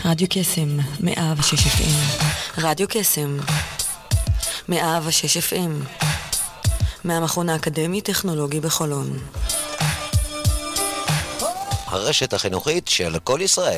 רדיו קסם, 106 FM. רדיו קסם, 106 FM. מהמכון האקדמי-טכנולוגי בחולון. הרשת החינוכית של כל ישראל.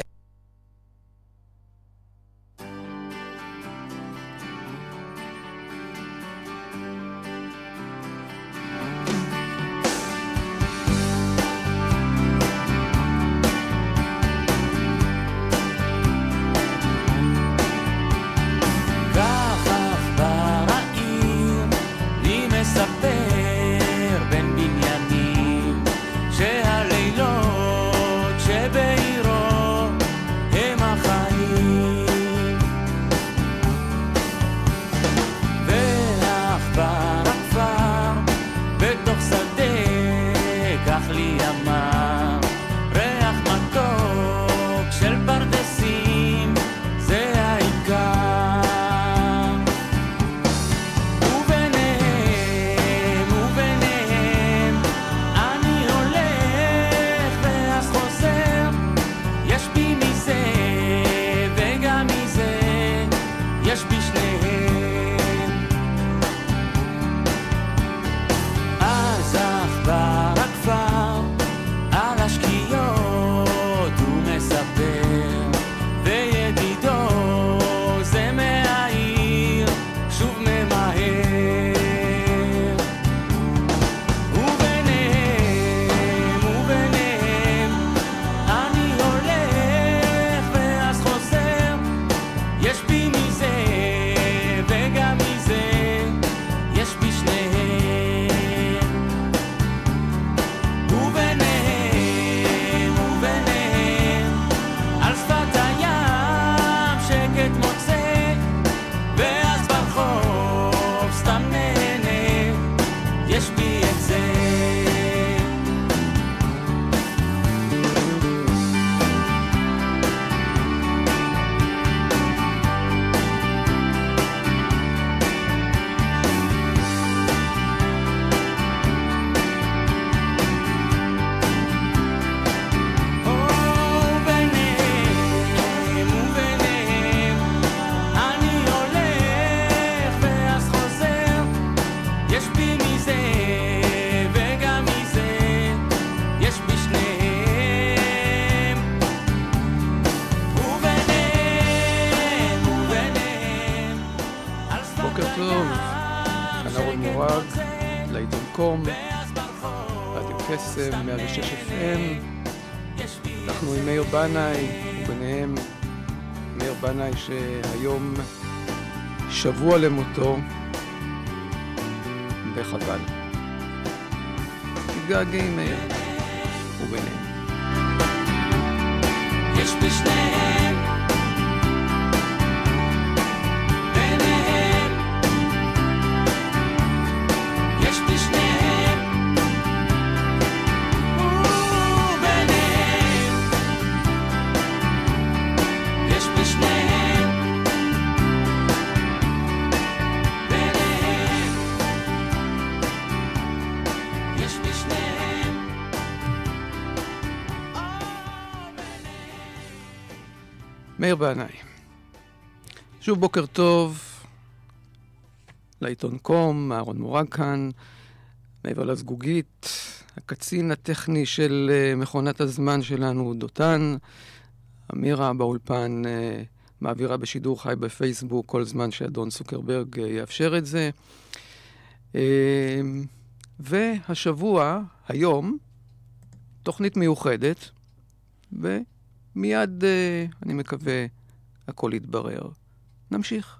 רדיו קסם, 106 FM. אנחנו עם מאיר בנאי, וביניהם מאיר בנאי שהיום שבוע למותו, וחבל. מתגעגעים מאיר, וביניהם. יש בשניהם ביניהם יש בשניהם וביניהם יש בשניהם ביניהם יש בשניהם מאיר בנאי. שוב בוקר טוב לעיתון קום, אהרון מורג כאן, מעבר לזגוגית, הקצין הטכני של מכונת הזמן שלנו, דותן, אמירה באולפן מעבירה בשידור חי בפייסבוק כל זמן שאדון סוקרברג יאפשר את זה. והשבוע, היום, תוכנית מיוחדת, ומיד אני מקווה הכל יתברר. נמשיך.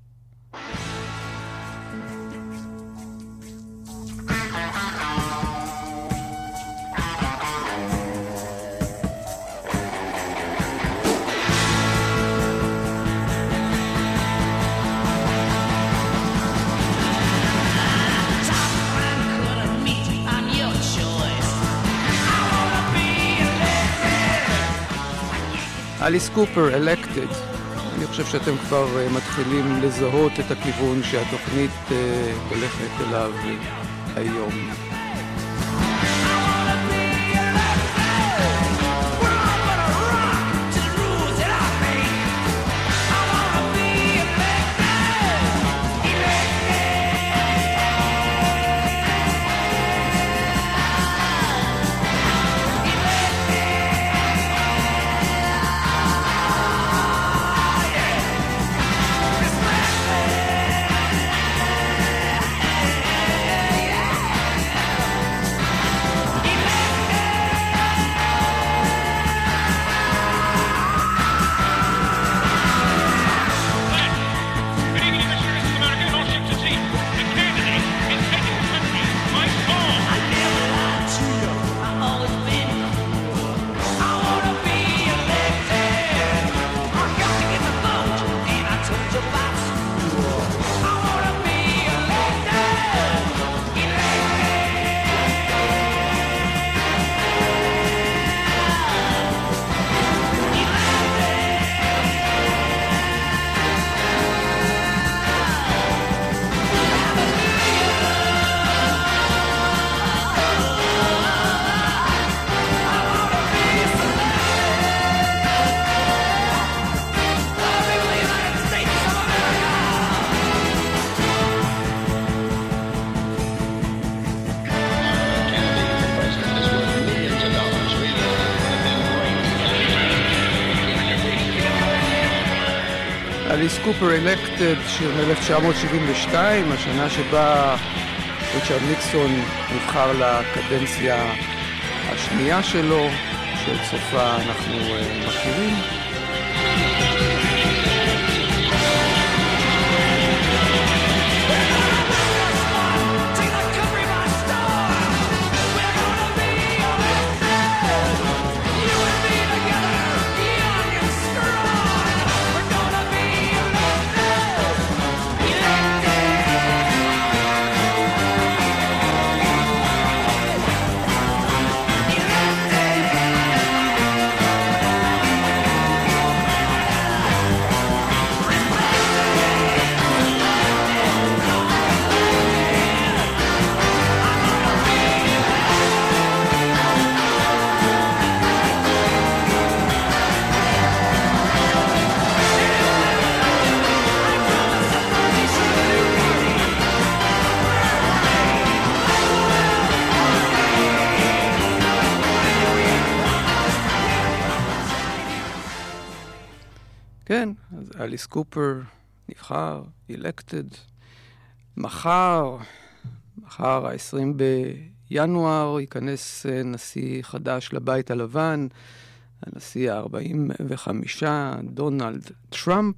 אליס קופר, Elected. אני חושב שאתם כבר מתחילים לזהות את הכיוון שהתוכנית הולכת אליו היום. אליס קופר אלקטד, שיר מ-1972, השנה שבה ריצ'רד ניקסון נבחר לקדנציה השנייה שלו, שאת סופה אנחנו מכירים. כן, אז אליס קופר נבחר, elected. מחר ה-20 בינואר, ייכנס נשיא חדש לבית הלבן, הנשיא ה-45, דונלד טראמפ,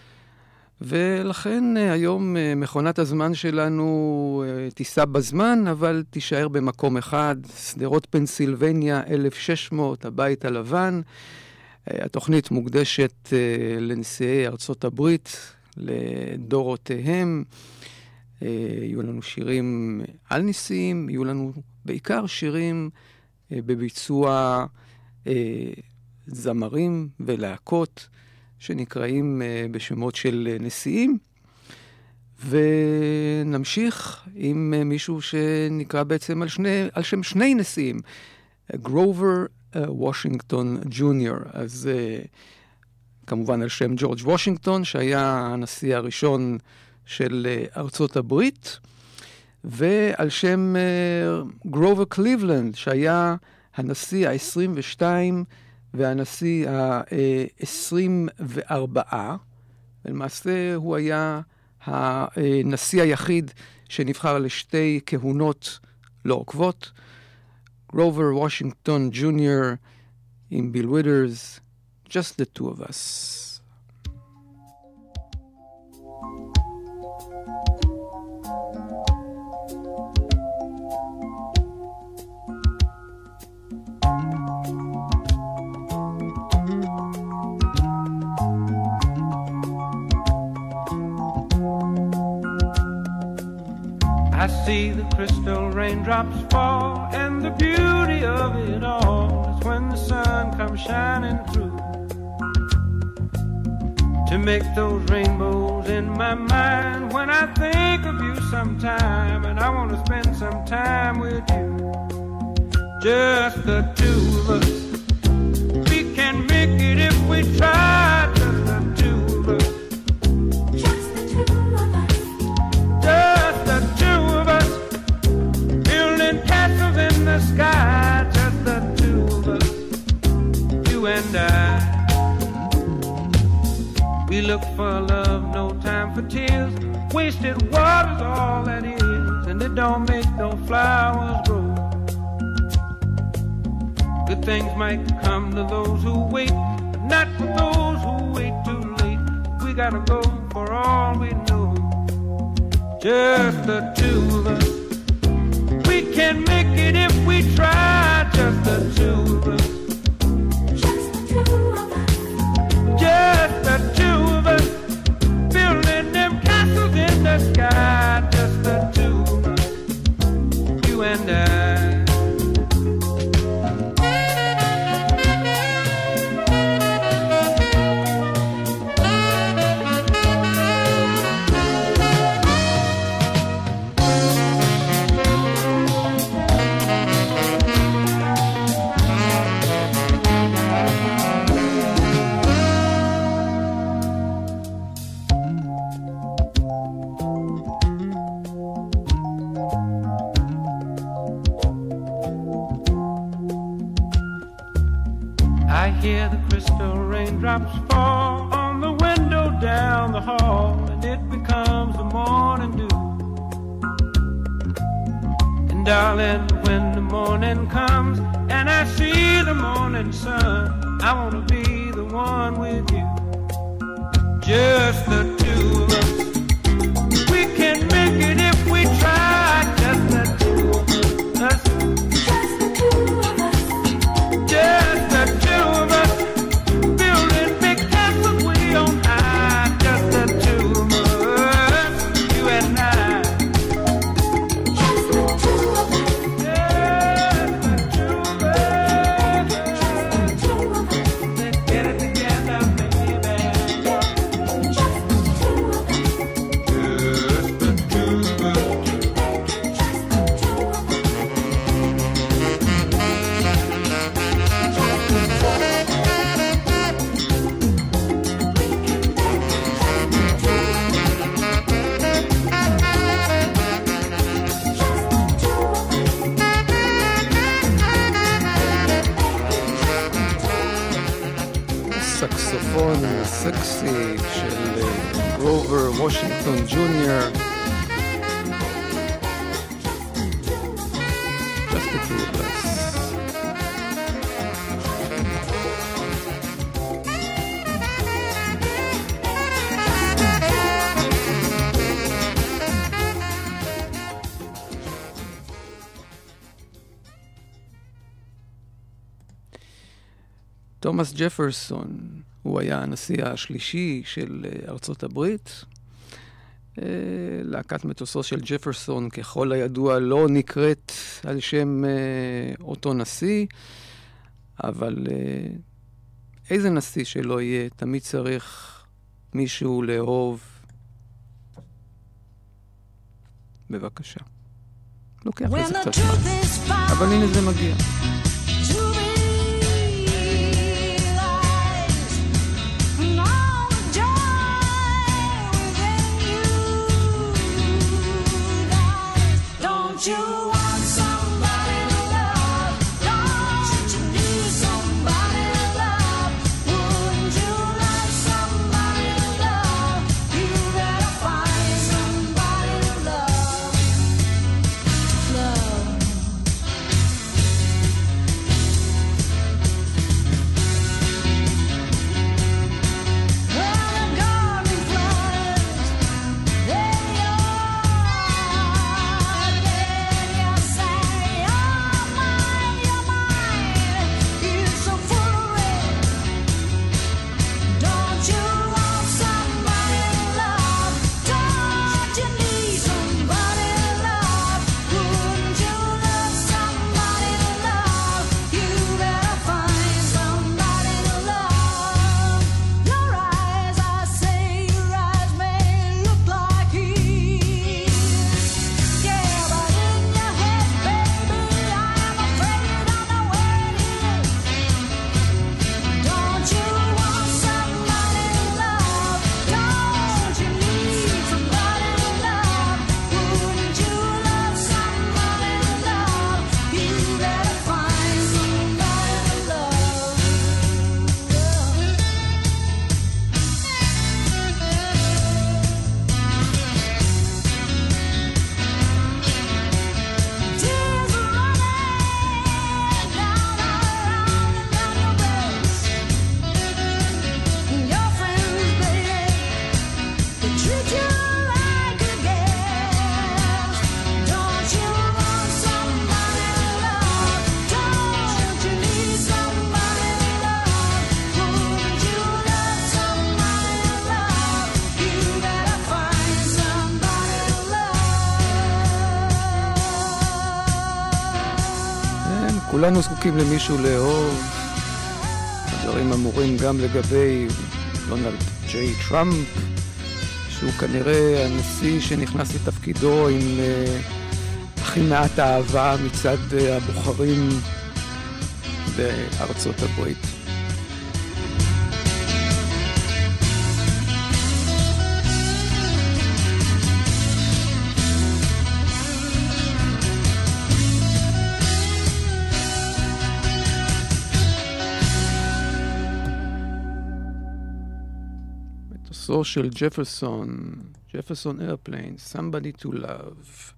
ולכן היום מכונת הזמן שלנו תיסע בזמן, אבל תישאר במקום אחד, שדרות פנסילבניה 1600, הבית הלבן. התוכנית מוקדשת לנשיאי ארצות הברית, לדורותיהם. יהיו לנו שירים על נשיאים, יהיו לנו בעיקר שירים בביצוע זמרים ולהקות שנקראים בשמות של נשיאים. ונמשיך עם מישהו שנקרא בעצם על שם שני נשיאים, גרובר וושינגטון ג'וניור. אז כמובן על שם ג'ורג' וושינגטון, שהיה הנשיא הראשון של ארצות הברית, ועל שם גרובר קליבלנד, שהיה הנשיא ה-22 והנשיא ה-24. ולמעשה הוא היה הנשיא היחיד שנבחר לשתי כהונות לא עוקבות. Grover Washington Jr. עם ביל ווית'רס, Just the Two of Us. I see the crystal raindrops fall, and the beauty of it all is when the sun comes shining through to make those rainbows in my mind. When I think of you sometime, and I want to spend some time with you, just the two of us. We can make it if we try, just the two of us. The sky, just the two of us, you and I. We look for love, no time for tears. Wasted water's all that is, and it don't make no flowers grow. Good things might come to those who wait, but not for those who wait too late. We gotta go for all we know, just the two of us. We can make it if we try, just the two of us. Just the two of us. Just the two of us. Building them castles in the sky, just the two of us. You and I. I hear the crystal raindrops fall on the window down the hall and it becomes the morning dew. And darling, when the morning comes and I see the morning sun, I want to be the one with you, just the two of us. We can make it if we try, just the two of us. Just the two of us. Just the two of us. Building big castles way on high, just the two of us, you and I. Just the two of us. Just the two of us. Just the two of us. Let's get it together, baby. Just the two of us. Just the two of us. הסקסופון הסקסי של גרובר וושינגטון ג'וניור. Just the two of us. תומאס ג'פרסון, הוא היה הנשיא השלישי של ארצות הברית. להקת מטוסו של ג'פרסון, ככל הידוע, לא נקראת על שם אותו נשיא, אבל איזה נשיא שלא יהיה, תמיד צריך מישהו לאהוב. בבקשה. לוקח לזה קצת זמן, אבל הנה זה מגיע. You want somebody to love? Don't you need somebody to love? Wouldn't you love somebody to love? You better find somebody to love. Love. Well, the garden flowers, they כולנו זקוקים למישהו לאהוב. הדברים אמורים גם לגבי דונלד ג'יי טראמפ, שהוא כנראה הנשיא שנכנס לתפקידו עם הכי מעט אהבה מצד הבוחרים בארצות הברית. מטוסו של ג'פרסון איירפליין, Somebody to Love.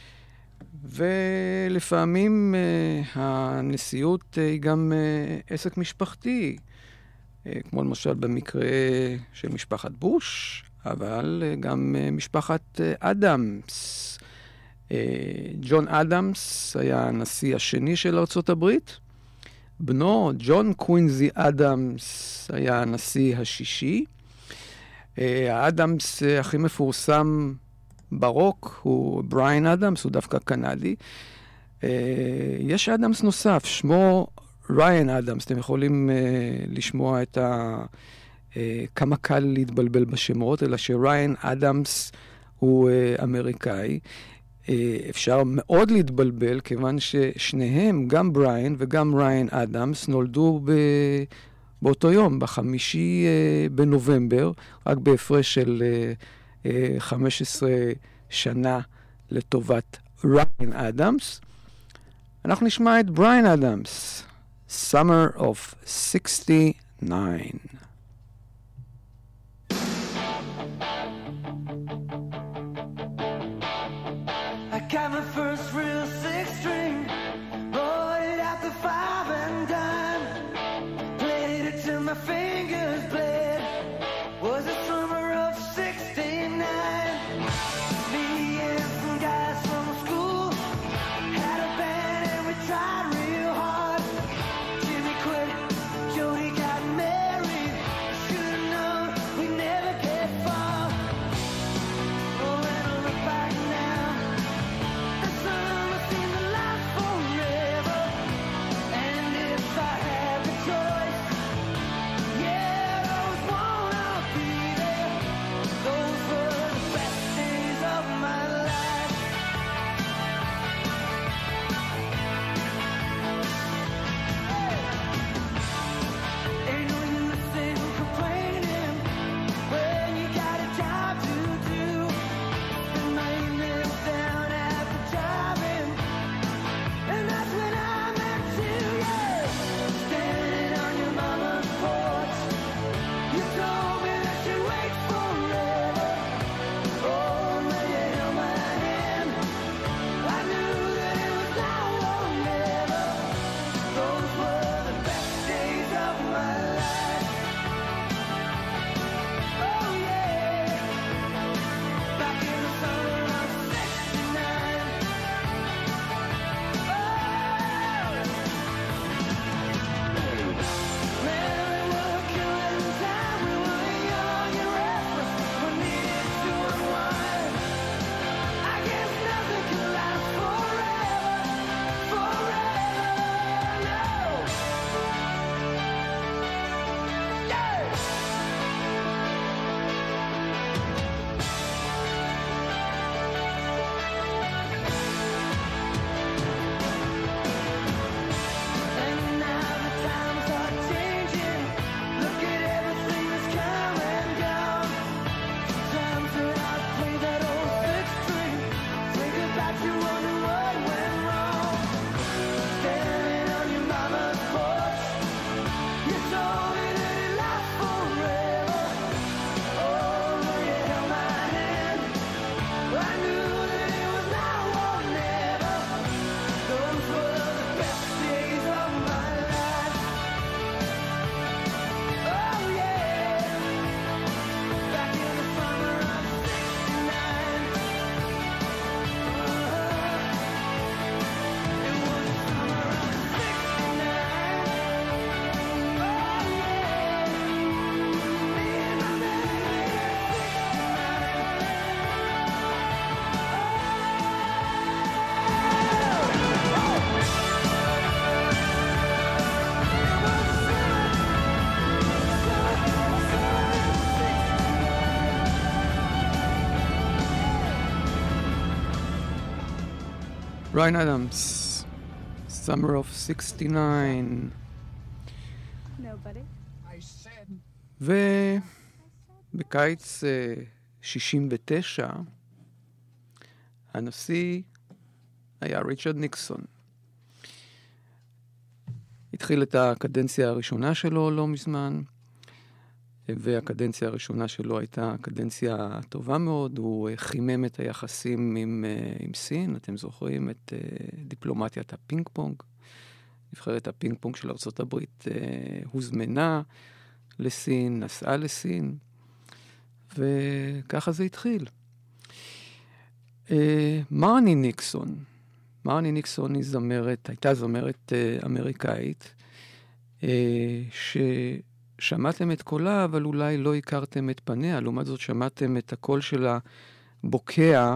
ולפעמים הנשיאות היא גם עסק משפחתי, כמו למשל במקרה של משפחת בוש, אבל גם משפחת אדמס. ג'ון אדמס היה הנשיא השני של ארצות הברית. בנו, ג'ון קווינזי אדמס, היה הנשיא השישי. האדמס הכי מפורסם ברוק הוא בריין אדמס, הוא דווקא קנדי. יש אדמס נוסף, שמו ריין אדמס. אתם יכולים לשמוע את כמה קל להתבלבל בשמות, אלא שריין אדמס הוא אמריקאי. אפשר מאוד להתבלבל, כיוון ששניהם, גם בריין וגם ריין אדמס, נולדו באותו יום, ב5 בנובמבר, רק בהפרש של 15 שנה לטובת ריין אדמס. אנחנו נשמע את בריין אדמס, Summer of 69. I got my first real six-string, bought it at the 5 and dime, played it till my fingers bled. Was the summer of 69. Me and some guys from school had a band and we tried real hard. Jimmy quit, Jody got married. Should've known we never get far. Oh, when I look back now, the summer seemed to last forever. And if I had the choice, yeah, I always wanna be there. Those were the best days of my life. Ain't no use in complaining when you got a job to do. And my evenings down at the drive-in, and that's when I met you, yeah. Standing on your mama's porch, you told me that you'd wait forever. Oh, when you held my hand, I knew that it was now or never. Those were the best days of my life. Oh yeah, back in the summer of 69. Man, we were killing time. We were young and restless. We needed to unwind. I guess nothing can last forever, no. Yeah. And now the times are changing. Look at everything that's come and gone. Sometimes when I play that old six string, think about you, wonder what went wrong. Standing on your mama's porch, you told me that it lasts forever. Oh, when you held my hand, I knew that it was now or never. Those were the best days of my life. Oh yeah, back in the summer of 69. It was the summer of 69. Oh yeah, me and my baby at 69. ריין אדמס, Summer of 69. ובקיץ 69, הנשיא היה ריצ'רד ניקסון. התחיל את הקדנציה הראשונה שלו לא מזמן. והקדנציה הראשונה שלו הייתה קדנציה טובה מאוד. הוא חימם את היחסים עם סין. אתם זוכרים את דיפלומטיית הפינג פונג. נבחרת הפינג פונג של ארצות הברית הוזמנה לסין, נסעה לסין, וככה זה התחיל. מרני ניקסון. מרני ניקסון היא זמרת, הייתה זמרת אמריקאית, ששמעתם את קולה, אבל אולי לא הכרתם את פניה. לעומת זאת שמעתם את הקול שלה בוקע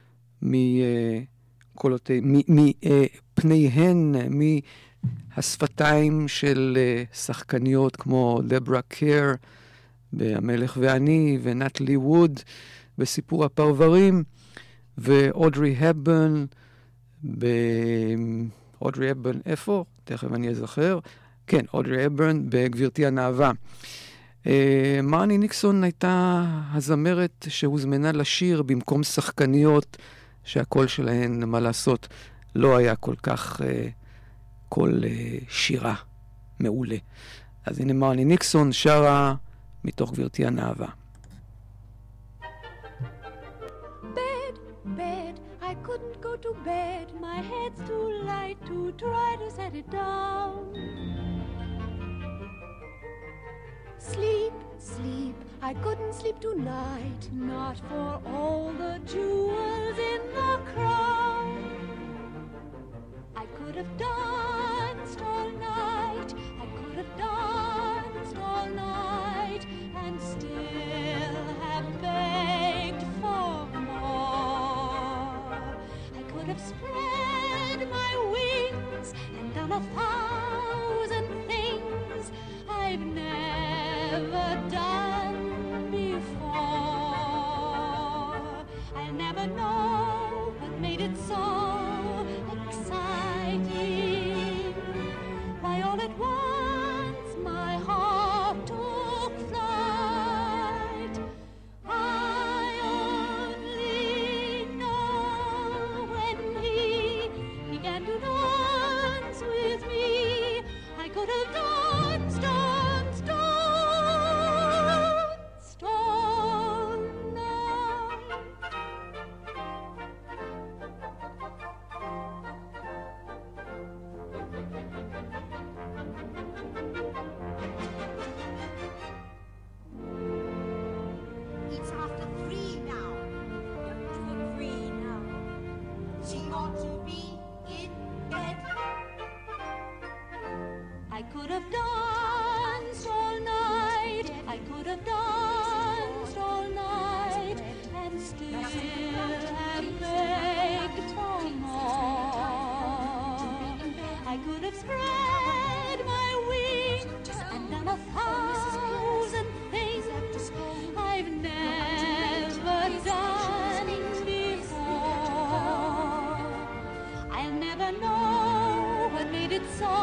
מפניהן, מהשפתיים של שחקניות כמו דברה קיר ב"המלך ואני", ונטלי ווד ב"סיפור הפרברים", ואודרי הפברן אודרי הפברן איפה? תכף אני אזכר. כן, אודרי הפברן ב"גבירתי הנאווה". מרני ניקסון הייתה הזמרת שהוזמנה לשיר במקום שחקניות שהקול שלהן, מה לעשות, לא היה כל כך קול שירה מעולה. אז הנה מרני ניקסון שרה מתוך "גבירתי הנאווה". Bed, I couldn't go to bed. My head's too light to try to set it down. Sleep, I couldn't sleep tonight. Not for all the jewels in the crown. I could have danced all night. I could have danced all night and still have begged for more. I could have spread my wings and done 1,000 things I've never done before. I'll never know what made it so exciting. Why all at once my heart took flight. I only know when he began to dance with me, I could have danced all night. It's after 3 now. Don't you agree now? She ought to be in bed. I could have danced all night. I could have danced all night and still have begged for more. I could have spread my wings and done 1,000 things I've never done before. I'll never know what made it so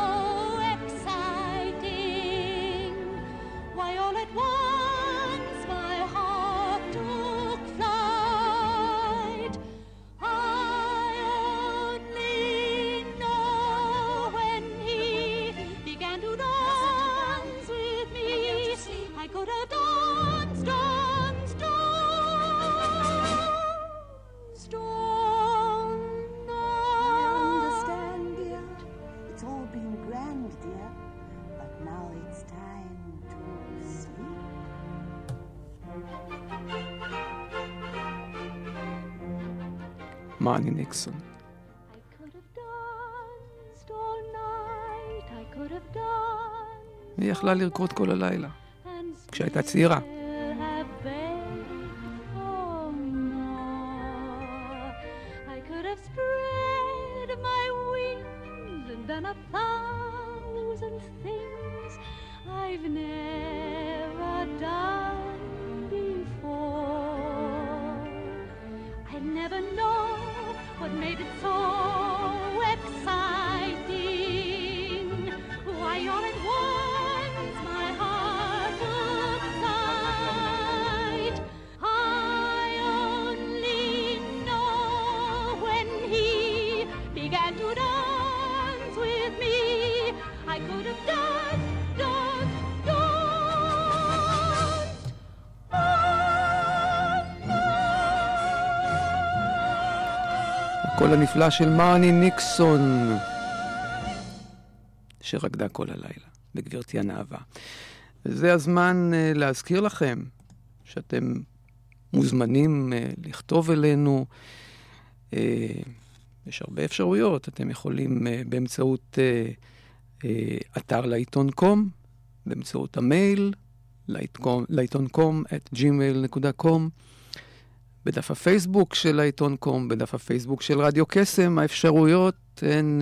exciting. Why all at once my heart took flight. I only know when he began to dance with me, I could have danced all night. I understand, dear. It's all been grand, dear. But now it's time to sleep. מרני ניקסון. I could have danced all night. I could have danced היא יכלה לרקוד כל הלילה. and כשהייתה צעירה. still have begged for more. I could have spread my wings and done 1,000 things I've never done before. I never know what made it so exciting. Why all at once my heart took flight. I only know when he began to dance with me, I could have danced all הקול הנפלא של מרני ניקסון, שרקדה כל הלילה בגברתי הנאווה. וזה הזמן להזכיר לכם שאתם מוזמנים לכתוב אלינו. יש הרבה אפשרויות. אתם יכולים באמצעות אתר לעיתון.com, באמצעות המייל, לעיתון.com@gmail.com, בדף הפייסבוק של העיתון.com, בדף הפייסבוק של רדיו קסם. האפשרויות הן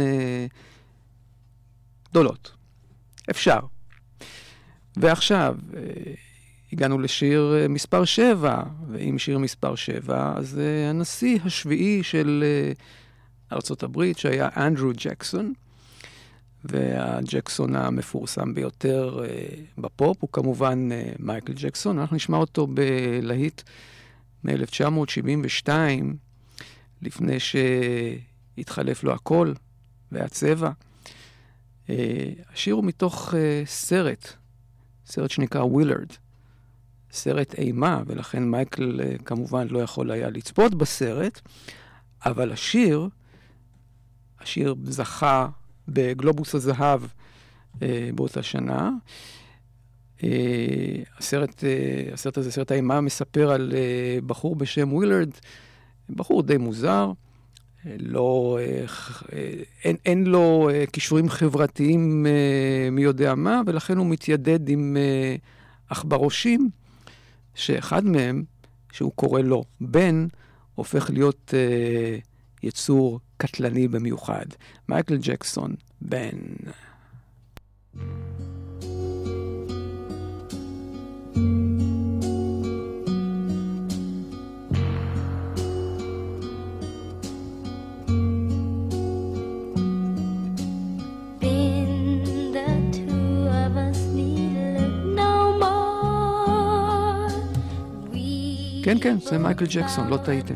גדולות. אפשר. ועכשיו, הגענו לשיר מספר 7, ועם שיר מספר 7, אז הנשיא השביעי של ארצות הברית, שהיה אנדרו ג'קסון, והג'קסון המפורסם ביותר בפופ, הוא כמובן מייקל ג'קסון. אנחנו נשמע אותו בלהיט מ-1972, לפני שהתחלף לו הקול והצבע. השיר הוא מתוך סרט שנקרא ווילרד, סרט אימה, ולכן מייקל כמובן לא יכול היה לצפות בסרט, אבל השיר זכה בגלובוס הזהב באותה שנה. הסרט הזה, סרט האימה, מספר על בחור בשם ווילרד, בחור די מוזר, אין לו קישורים חברתיים מי יודע מה, ולכן הוא מתיידד עם אכברושים, שאחד מהם, שהוא קורא לו בן, הופך להיות יצור קטלני במיוחד. מייקל ג'קסון, בן. כן, כן, זה מייקל ג'קסון, לא טעיתם.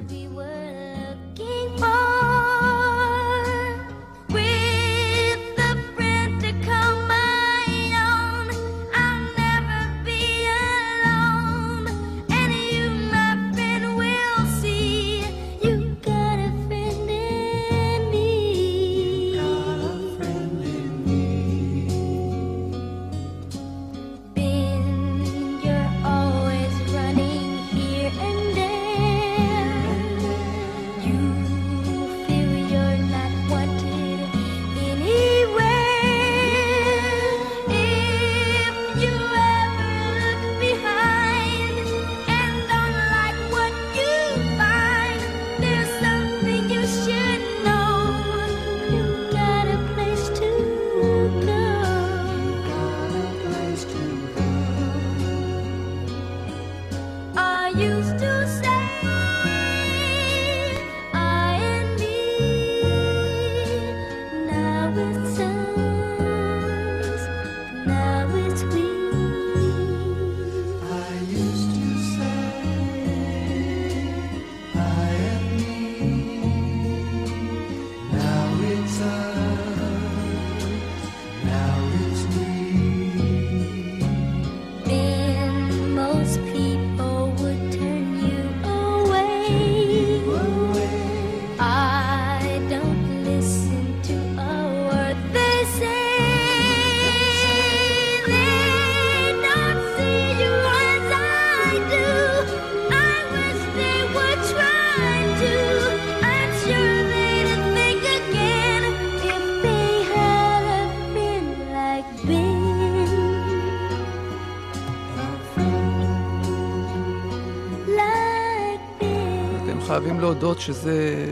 חייבים להודות שזה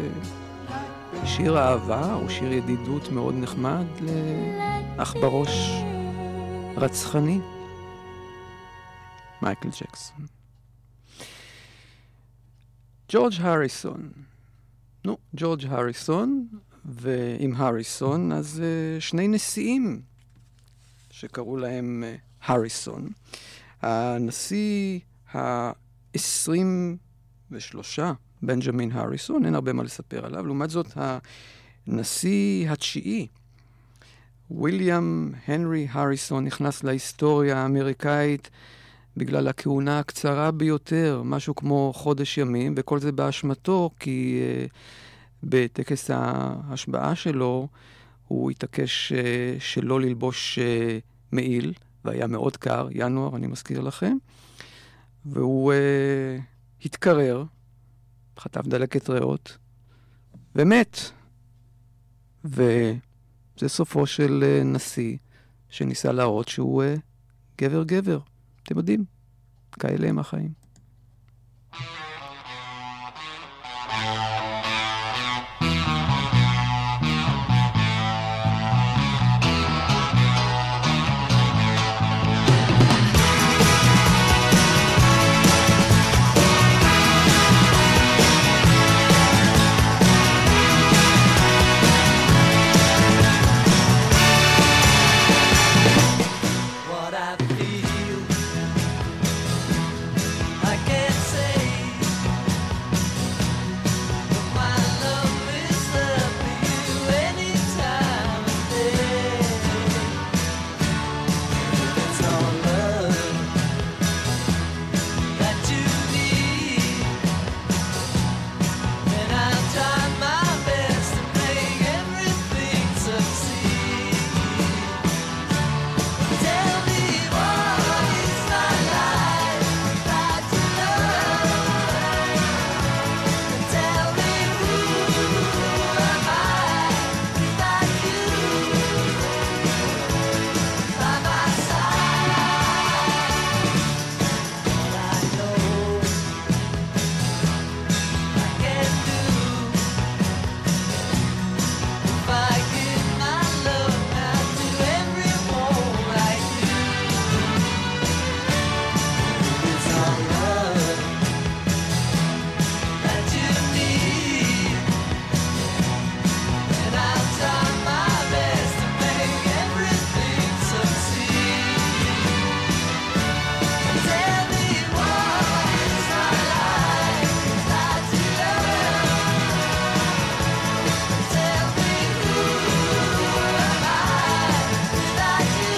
שיר אהבה, או שיר ידידות מאוד נחמד לאחברוש רצחני, מייקל ג'קסון. ג'ורג' הריסון. ג'ורג' הריסון, ועם הריסון, אז שני נשיאים שקראו להם הריסון. הנשיא ה-23, בנג'מין הריסון, אין הרבה מה לספר עליו. לעומת זאת, הנשיא התשיעי, וויליאם הנרי הריסון, נכנס להיסטוריה האמריקאית בגלל הכהונה הקצרה ביותר, משהו כמו חודש ימים, וכל זה באשמתו, כי בטקס ההשבעה שלו, הוא התעקש שלא ללבוש מעיל, והיה מאוד קר, ינואר, אני מזכיר לכם, והוא התקרר, חטף דלקת ריאות, ומת. וזה סופו של נשיא, שניסה להראות שהוא גבר. אתם יודעים, כאלה הם החיים. What I feel, I can't say. But my love is there for you any time of day. It's all love that you need, and I'll try my best to make everything succeed. Tell me what is my life without your love? Tell me who am I without you by my side? All I know I can do if I give my love now to everyone like you. It's all love that you need, and I'll try my best to make everything succeed. Tell me what is my life without your love? Tell me who am I without you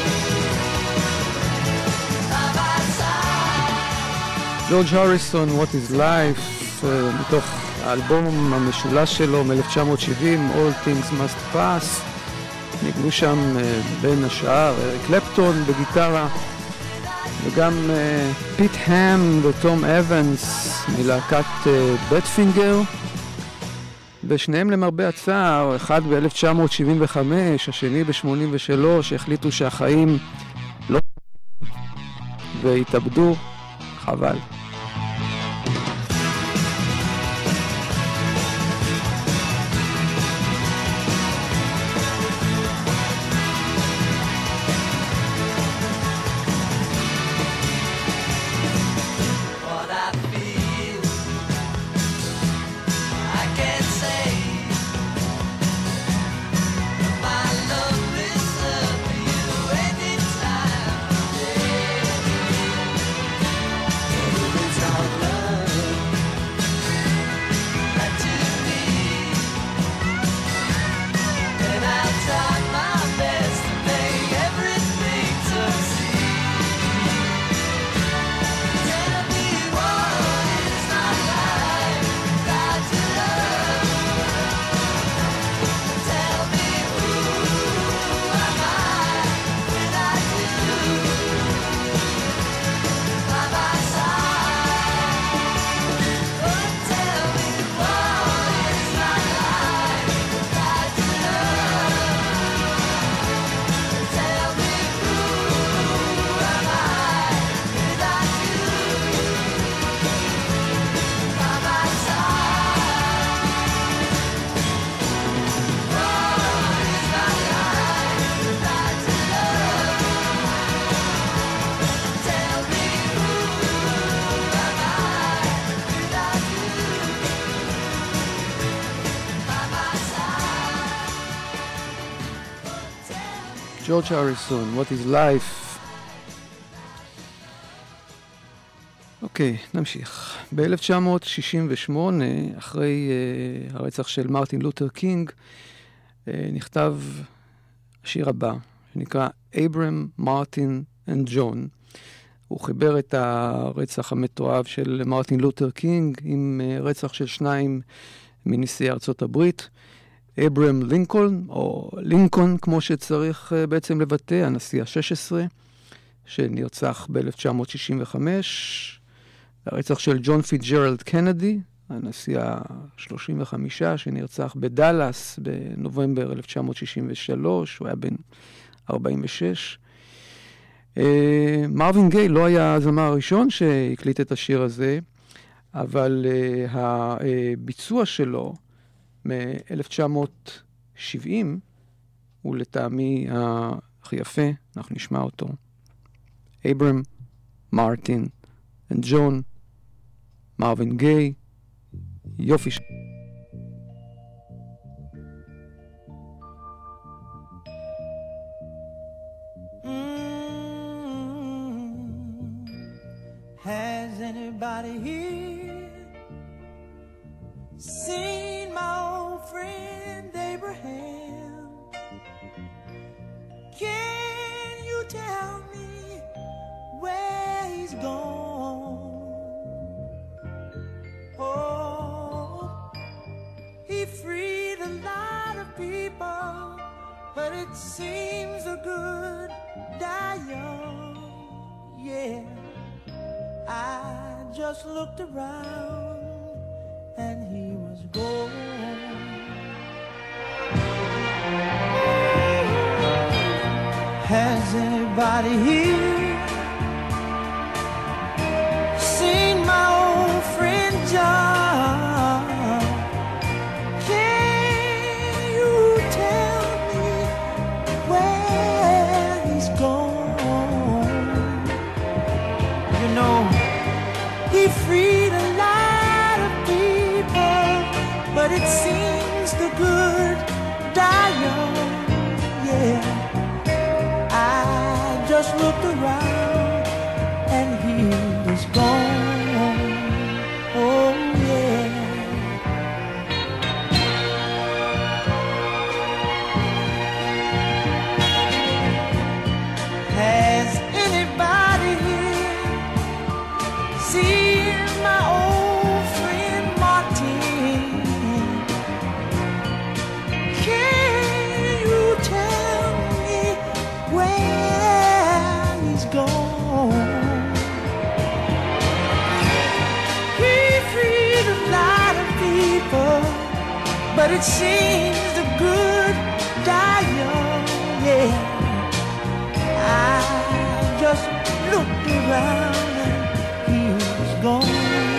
by my side? ג'ורג' הריסון, What is Life, מתוך האלבום המשולש שלו מ-1970, All Things Must Pass. ניגנו שם בין השאר אריק קלפטון בגיטרה, וגם פיט האם וטום אבנס מלהקת בטפינגר. ושניהם למרבה הצער, אחד ב-1975, השני ב-83, החליטו שהחיים לא והתאבדו. חבל. What I feel, I can't say. My love is there for you any time of day. It's all love that you need, and I'll try my best to make everything succeed. Tell me what is my life without your love? Tell me who am I without you by my side? Oh, tell me what is my life without your love? Tell me who am I without you by my ג'ורג' הריסון, What is Life. אוקיי, נמשיך. ב-1968, אחרי הרצח של מרטין לותר קינג, נכתב השיר הבא, שנקרא אברהם, מרטין and ג'ון. הוא חיבר את הרצח המתועב של מרטין לותר קינג עם רצח של שניים מנשיאי ארצות הברית, אברהם לינקולן, או לינקולן כמו שצריך בעצם לבטא, הנשיא ה-16, שנרצח ב-1965, הרצח של ג'ון פיטג'רלד קנדי, הנשיא ה-35, שנרצח בדלס בנובמבר 1963, הוא היה בן 46. מרווין גיי לא היה הזמר הראשון שהקליט את השיר הזה, אבל הביצוע שלו מ-1970 הוא לטעמי הכי יפה, אנחנו נשמע אותו. אברהם, מרטין וג'ון, מרווין גיי, יופי. Has anybody here seen my old friend Abraham? Can you tell me where he's gone? Oh, he freed a lot of people, but it seems a good die young. Yeah, I just looked around and he was gone. Has anybody here seen my old friend John? Can you tell me where he's gone? You know, he freed a lot of people, but it seems the good die young. Yeah, I just looked around and he was gone. Oh yeah. Has anybody here seen my old friend Martin? Can you tell me where he's gone? He freed a lot of people, but it seems the good die young. Yeah, I just looked around and he was gone.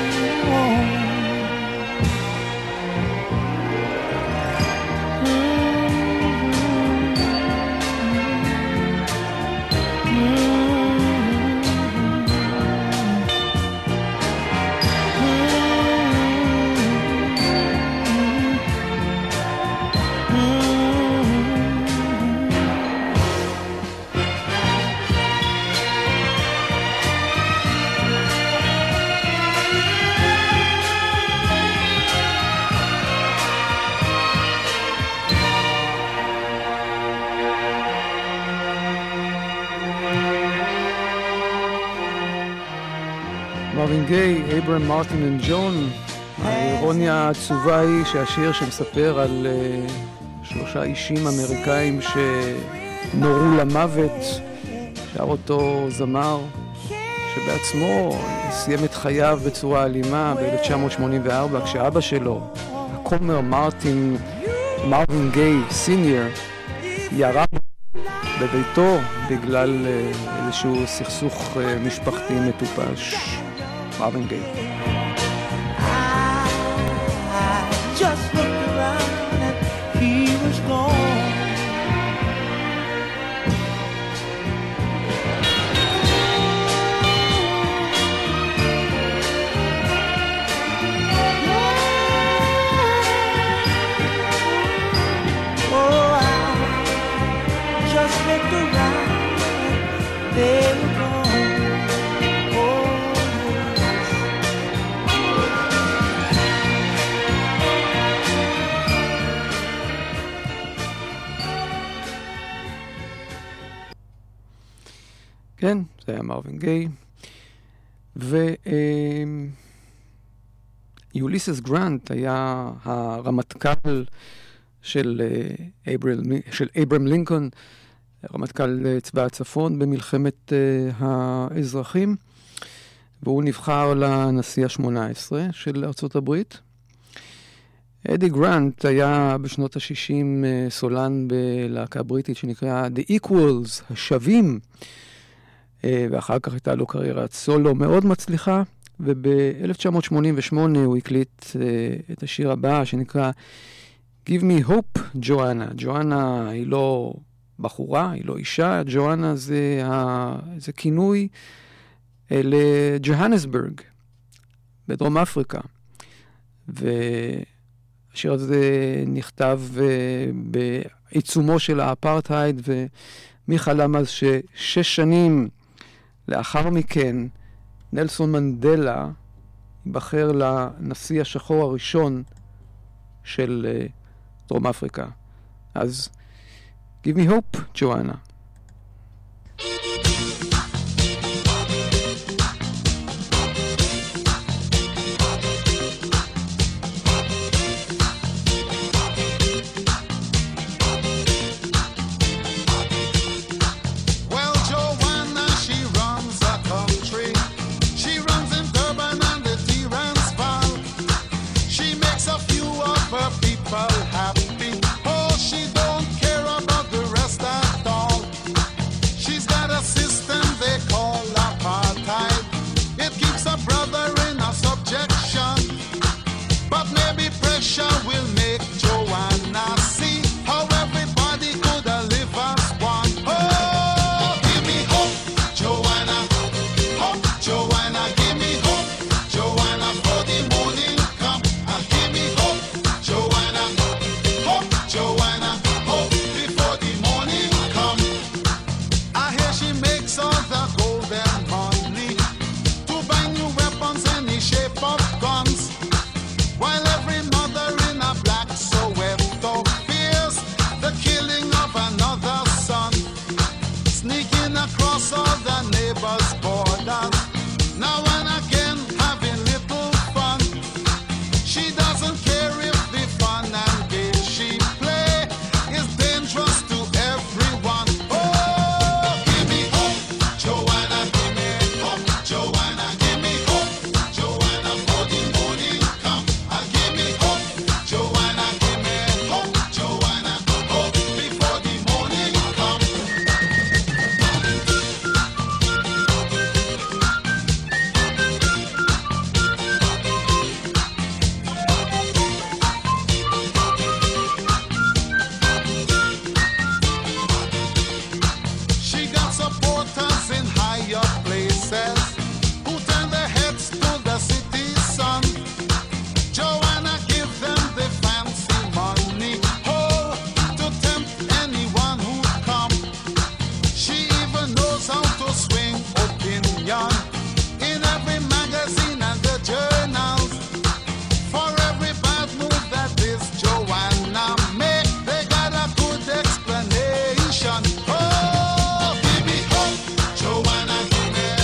מרווין גיי, אברהם, מרטין וג'ון. האירוניה העצובה היא שהשיר שמספר על 3 אישים אמריקאים שנורו למוות, שר אותו זמר שבעצמו סיים את חייו בצורה אלימה ב-1984, כשאבא שלו, הכומר מרווין גיי סיניור, ירה בביתו בגלל איזשהו סכסוך משפחתי מטופש. מרווין גיי. Just looked around and he was gone. Oh, I just looked around and they were gone. Oh, yes. כן, זה היה מרווין גיי. יוליסס גרנט היה הרמטכ"ל של אברהם לינקולן, רמטכ"ל צבא הצפון במלחמת האזרחים, והוא נבחר לנשיא ה-18 של ארצות הברית. אדי גרנט היה בשנות ה-60 סולן בלהקה בריטית שנקרא The Equals, השווים, ואחר כך הייתה לו קריירת סולו מאוד מצליחה, וב-1988 הוא הקליט את השיר הבא שנקרא Give me hope, ג'ואנה. ג'ואנה היא לא בחורה, היא לא אישה, ג'ואנה זה כינוי לג'והנסבורג, בדרום אפריקה. והשיר הזה נכתב בעיצומו של האפרטהייד, ומי חלם אז ש6 שנים לאחר מכן נלסון מנדלה ייבחר לנשיא השחור הראשון של דרום אפריקה. אז Give me hope, ג'ואנה. Well, Joanna, she runs a country. She runs in Durban and the Transvaal. She makes a few of her people happy. Oh, she don't care about the rest at all. She's got a system they call apartheid. It keeps a brother in a subjection. But maybe pressure will make Joanna see how everybody could live as one. Oh, give me hope, Joanna. Hope, Joanna, give me hope, Joanna, for the morning come. Give me hope, Joanna. Hope, Joanna, hope before the morning come. I hear she makes all the golden money to buy new weapons in the shape of guns. While every mother in a black Soweto fears the killing of another son, sneaking across all the neighbors' borders, now and again having little fun. She doesn't care if the fun and game she play is dangerous to everyone. Oh, give me hope, Joanna, give me hope, Joanna, give me hope, Joanna, for the morning come. Give me hope, Joanna, give me hope, Joanna, hope before the morning come. She got supporters in higher places who turn their heads to the city sun. Joanna give them the fancy money, oh, to tempt anyone who come. She even knows how to swing opinion in every magazine and the journals. For every bad move that this Joanna make, they got a good explanation. Oh, give me hope, Joanna, give me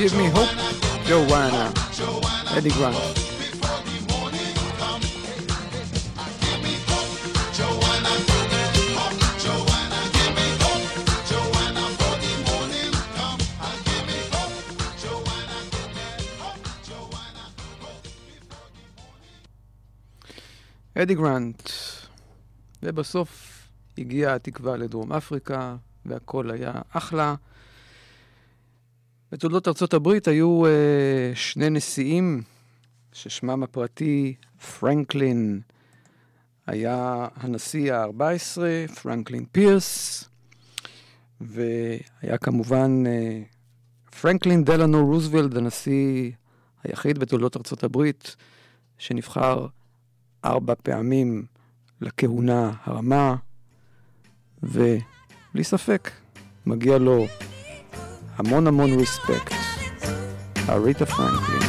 Give me hope, Joanna, Eddie Grant. אדי גרנט, ובסוף הגיעה התקווה לדרום אפריקה, והכל היה אחלה. בתולדות ארצות הברית היו שני נשיאים, ששמם הפרטי פרנקלין, היה הנשיא ה-14, פרנקלין פירס, והיה כמובן פרנקלין דלנו רוזוולט, הנשיא היחיד בתולדות ארצות הברית, שנבחר 4 פעמים לכהונה הרמה, ובלי ספק מגיע לו המון ריספקט. אריתה פרנקלין.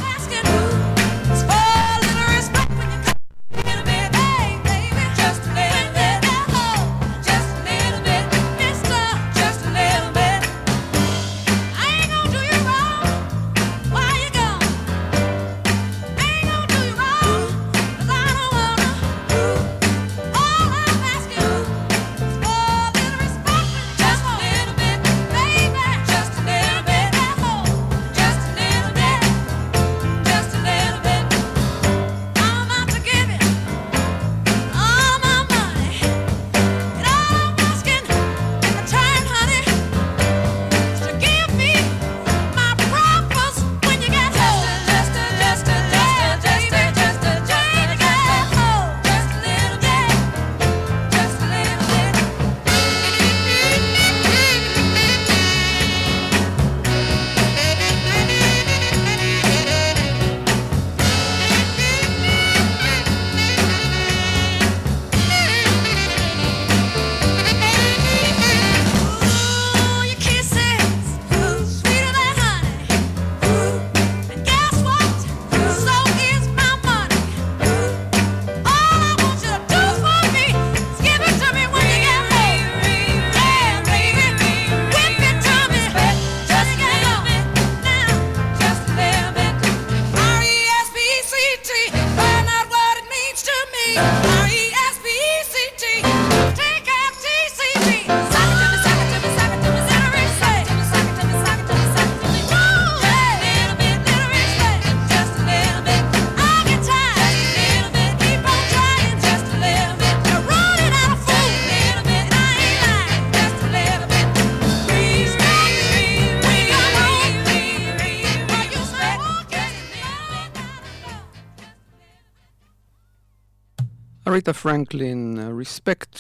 אריתה פרנקלין, ריספקט,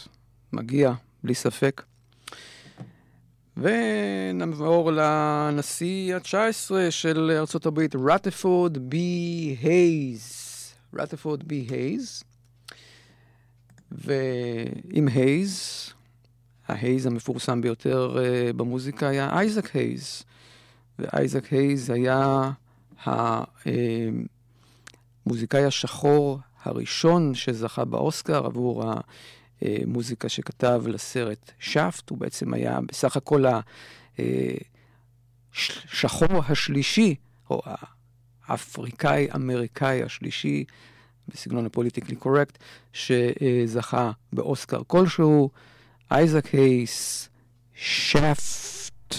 מגיע, בלי ספק. ונעבור לנשיא ה-19 של ארצות הברית, רת'פורד בי הייז. רת'פורד בי הייז. ועם הייז, ההייז המפורסם ביותר במוזיקה היה אייזק הייז. ואייזק הייז היה המוזיקאי השחור הראשון שזכה באוסקר עבור המוזיקה שכתב לסרט שפט. הוא בעצם היה בסך הכל השחור השלישי, או האפריקאי-אמריקאי השלישי, בסגנון הפוליטיקלי קורקט, שזכה באוסקר כלשהו. אייזק הייז, שפט.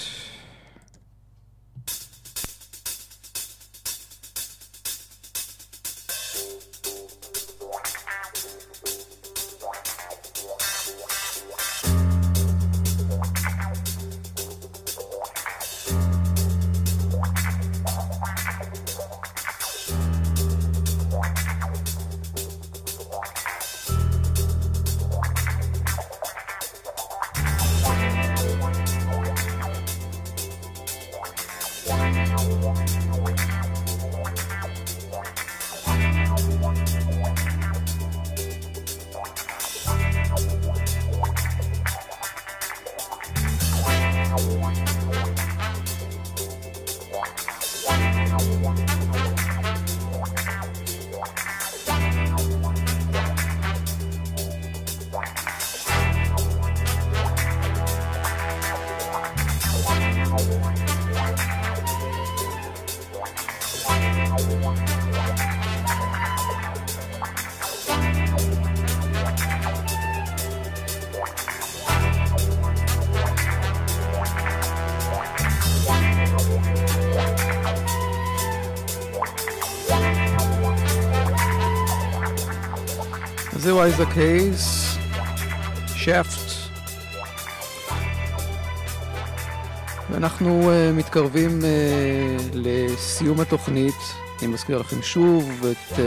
זהו אייזק הייז, שפט. ואנחנו מתקרבים לסיום התוכנית. אני מזכיר לכם שוב את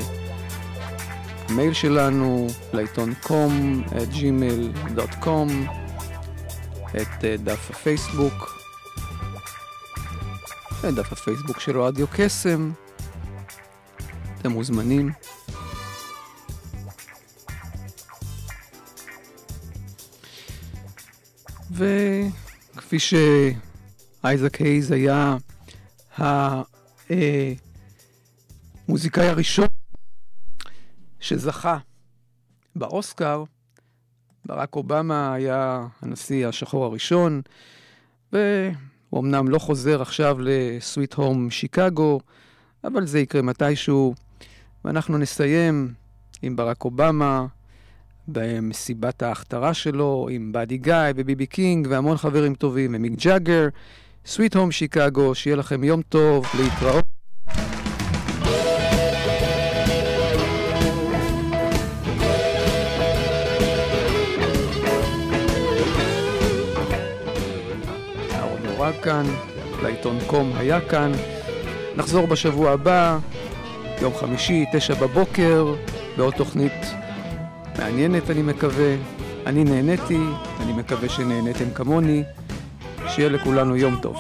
המייל שלנו לעיתון com@gmail.com, את דף הפייסבוק, את דף הפייסבוק של רדיו קסם. אתם מוזמנים. וכפי שאייזק הייז היה המוזיקאי הראשון שזכה באוסקר, ברק אובמה היה הנשיא השחור הראשון, והוא אמנם לא חוזר עכשיו לסוויט הום שיקגו, אבל זה יקרה מתישהו. ואנחנו נסיים עם ברק אובמה במסיבת ההכתרה שלו, עם באדי גיא וביבי קינג והמון חברים טובים, ומיק ג'אגר. סוויט הום שיקגו, שיהיה לכם יום טוב, להתראות. אהרון נורא כאן, לעיתון קום היה כאן. נחזור בשבוע הבא, יום חמישי, 9 בבוקר, בעוד תוכנית מעניינת אני מקווה. אני נהניתי, אני מקווה שנהניתם כמוני. שיהיה לכולנו יום טוב.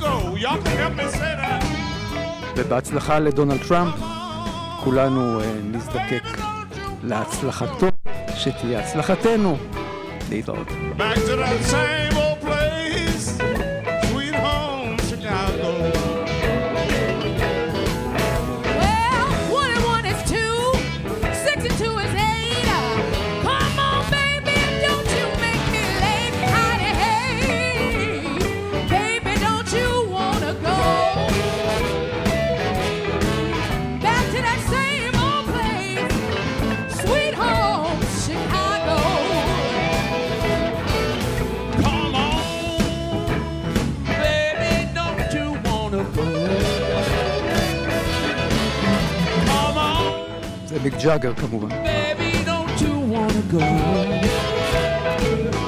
ובהצלחה לדונלד טראמפ. כולנו נזדקק להצלחתו, שתהיה הצלחתנו. להתראות. Back to that same old place, sweet home Chicago. Well, 1 and 1 is 2, 6 and 2 is 8. Come on, baby, don't you make me late. Howdy, hey, baby, don't you wanna go back to that same old place, sweet home Chicago? Come on, baby, don't you wanna go? Come on, זה ביג ג'אגר כמובן. baby, don't you wanna go?